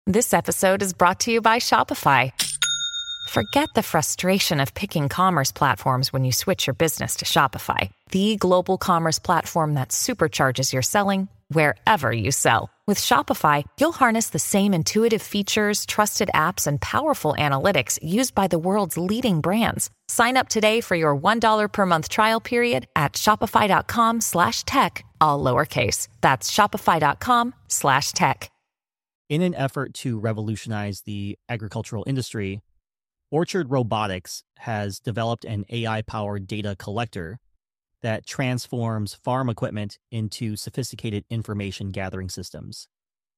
This episode is brought to you by Shopify. Forget the frustration of picking commerce platforms when you switch your business to Shopify, the global commerce platform that supercharges your selling wherever you sell. With Shopify, you'll harness the same intuitive features, trusted apps, and powerful analytics used by the world's leading brands. Sign up today for your $1 per month trial period at shopify.com/tech, all lowercase. That's shopify.com/tech. In an effort to revolutionize the agricultural industry, Orchard Robotics has developed an AI-powered data collector that transforms farm equipment into sophisticated information gathering systems.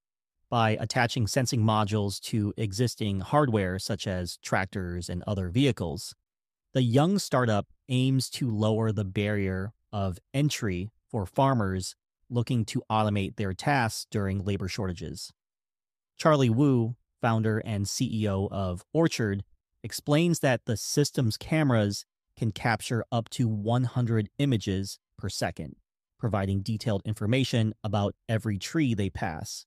By attaching sensing modules to existing hardware such as tractors and other vehicles, the young startup aims to lower the barrier of entry for farmers looking to automate their tasks during labor shortages. Charlie Wu, founder and CEO of Orchard, explains that the system's cameras can capture up to 100 images per second, providing detailed information about every tree they pass.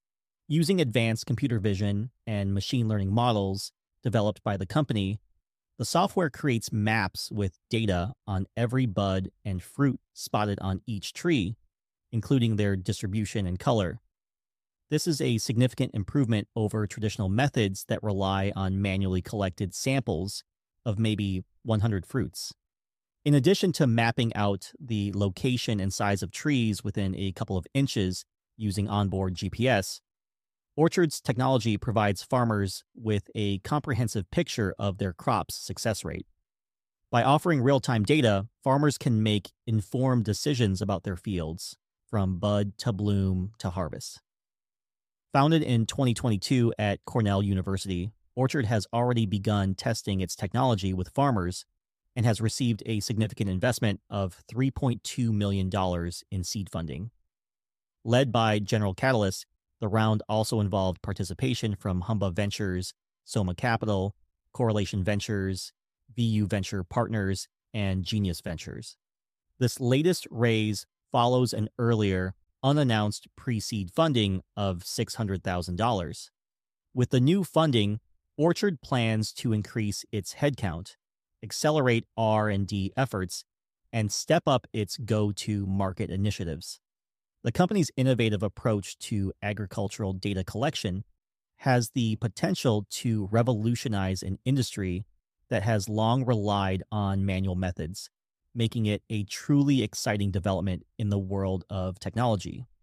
Using advanced computer vision and machine learning models developed by the company, the software creates maps with data on every bud and fruit spotted on each tree, including their distribution and color. This is a significant improvement over traditional methods that rely on manually collected samples of maybe 100 fruits. In addition to mapping out the location and size of trees within a couple of inches using onboard GPS, Orchard's technology provides farmers with a comprehensive picture of their crop's success rate. By offering real-time data, farmers can make informed decisions about their fields, from bud to bloom to harvest. Founded in 2022 at Cornell University, Orchard has already begun testing its technology with farmers and has received a significant investment of $3.2 million in seed funding. Led by General Catalyst, the round also involved participation from Humba Ventures, Soma Capital, Correlation Ventures, VU Venture Partners, and Genius Ventures. This latest raise follows an earlier unannounced pre-seed funding of $600,000. With the new funding, Orchard plans to increase its headcount, accelerate R&D efforts, and step up its go-to-market initiatives. The company's innovative approach to agricultural data collection has the potential to revolutionize an industry that has long relied on manual methods, making it a truly exciting development in the world of technology.